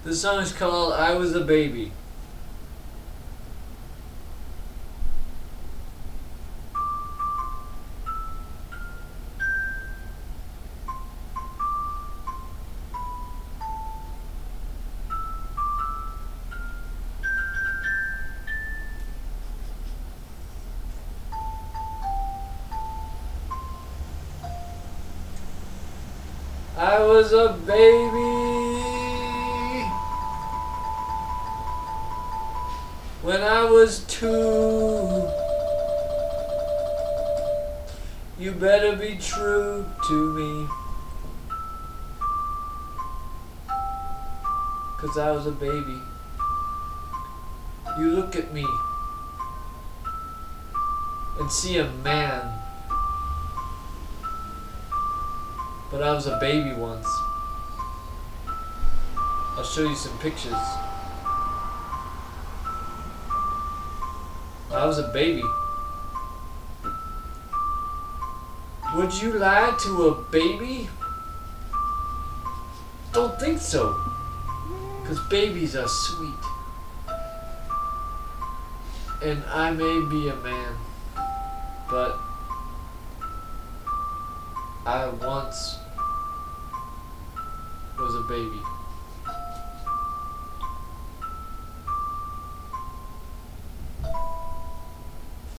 The song is called I Was a Baby. I was a baby when I was 2. You better be true to me, 'cause I was a baby. You look at me and see a man, but I was a baby once. I'll show you some pictures. I was a baby. Would you lie to a baby? Don't think so, 'cause babies are sweet. And I may be a man, but I once was a baby.